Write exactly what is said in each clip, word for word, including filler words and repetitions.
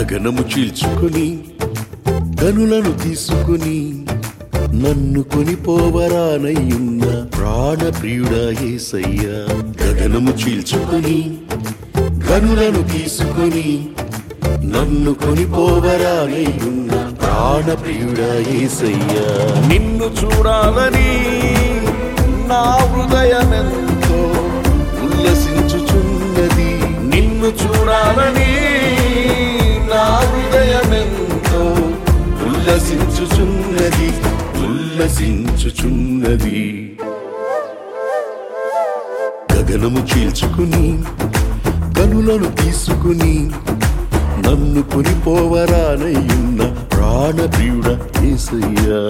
గగనము చీల్చుకొని గనులను తీసుకుని నన్ను కొనిపోవరానయ్యున్న ప్రాణ ప్రియుడా యేసయ్యా. గగనము చీల్చుకొని గనులను తీసుకుని నన్ను కొనిపోవరానయ్యున్న ప్రాణ ప్రియుడా యేసయ్యా. నిన్ను చూడాలని నా హృదయమెంతో ఉల్లసించుచున్నది. నిన్ను చూడాలని నా హృదయమెంతో ఉల్లసించుచున్నది ఉల్లసించుచున్నది. గగనము చీల్చుకుని కనులను తీసుకుని నన్ను కొనిపోవరానయ్యున్న ప్రాణ ప్రియుడా యేసయ్యా.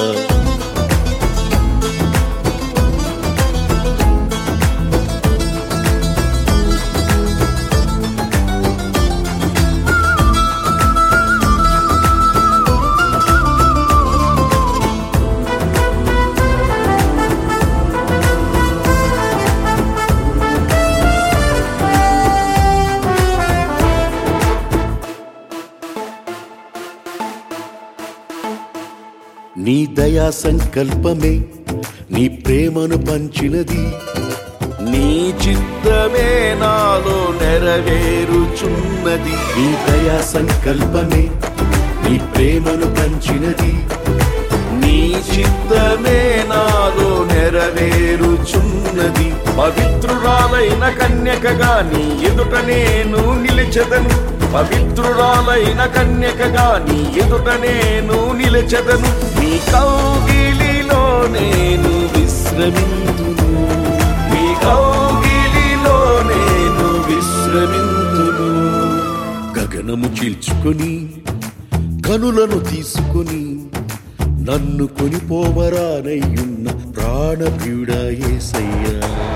నీ దయా సంకల్పమే నీ ప్రేమను పంచినది. నీ చిత్తమే నాలో నెరవేరుచున్నది. నీ దయా సంకల్పమే నీ ప్రేమను పంచినది. నీ చిత్తమే నాలో నెరవేరుచున్నది. పవిత్రురాలైన కన్యకగా నీ ఎదుట నేను నిలిచెదను. పవిత్రురాలైన కన్యకగా నీ ఎదుట నేను నిలిచెదను. నీ కౌగిలిలో నేను విశ్రమింతును. నీ కౌగిలిలో నేను విశ్రమింతును. గగనము చీల్చుకొని కనులను తీసుకొని నన్ను కొనిపోవరానయ్యున్న ప్రాణ ప్రియుడా యేసయ్యా.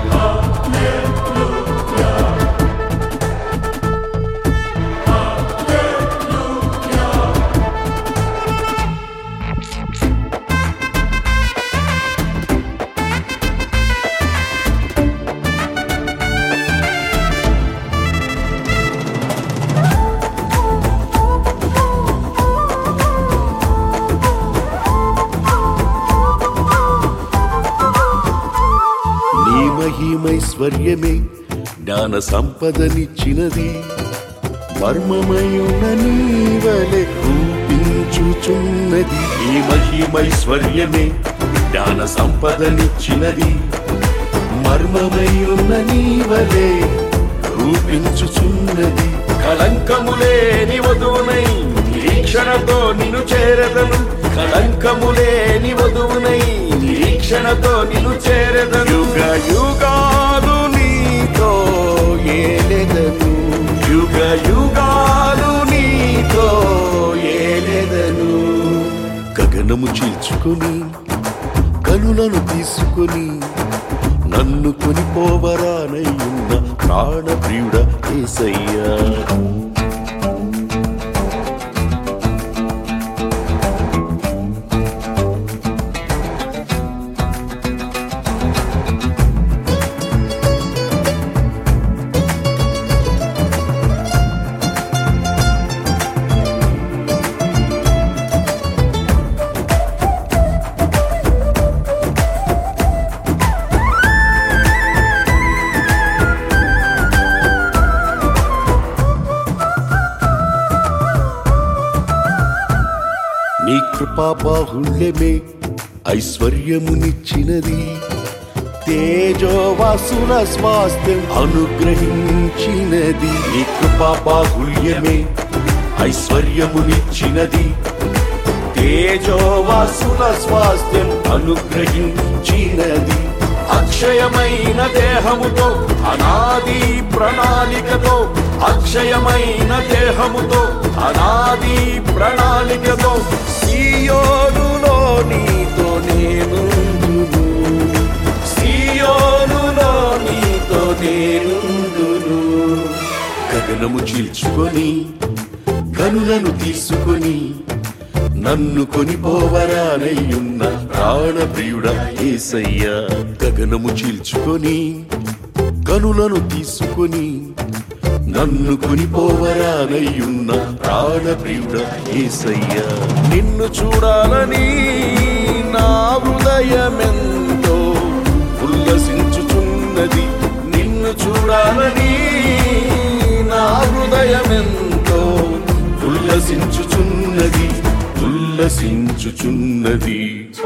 మహిమైశ్వర్యమే జ్ఞాన సంపదనిచ్చినది. మర్మమయున నీవలె రూపించుచున్నది. ఈ మహిమైశ్వర్యమే జ్ఞాన సంపదనిచ్చినది. మర్మమయున నీవలె రూపించుచున్నది. కళంకములేని వధువునై నిరీక్షణతో నిన్ను చేరదను. కళంకములేని వధువునై నిరీక్షణతో నిన్ను చేరదను. యుగ యుగాలు నీతో ఏలెదను. యుగ యుగాలు నీతో ఏలెదను. గగనము చీల్చుకొని కనులను తీసుకొని నన్ను కొనిపోవరానయ్యున్న ప్రాణ ప్రియుడా యేసయ్యా. నీ కృపా బాహుళ్యమే ఐశ్వర్యమునిచ్చినది. తేజోవాసుల స్వాస్థ్యం అనుగ్రహించినది. నీ కృపా బాహుళ్యమే ఐశ్వర్యమునిచ్చినది. తేజోవాసుల స్వాస్థ్యం అనుగ్రహించినది. అక్షయమైన దేహముతో అనాది ప్రణాళికతో అక్షయమైన దేహముతో అనాది ప్రణాళికతో సియోనులో నీతో నేనుందును. సియోనులో నీతో నేనుందును. గగనము చీల్చుకొని కనులను తీసుకొని నన్ను కొనిపోవరానయ్యున్న ప్రాణ ప్రియుడా యేసయ్యా. గగనము చీల్చుకొని కనులను తీసుకొని నన్ను కొనిపోవరానయ్యున్న ప్రాణప్రియుడ యేసయ్యా. నిన్ను చూడాలని నా హృదయమెంతో ఉల్లసించుచున్నది, నిన్ను చూడాలని నా హృదయమెంతో ఉల్లసించుచున్నది, ఉల్లసించుచున్నది.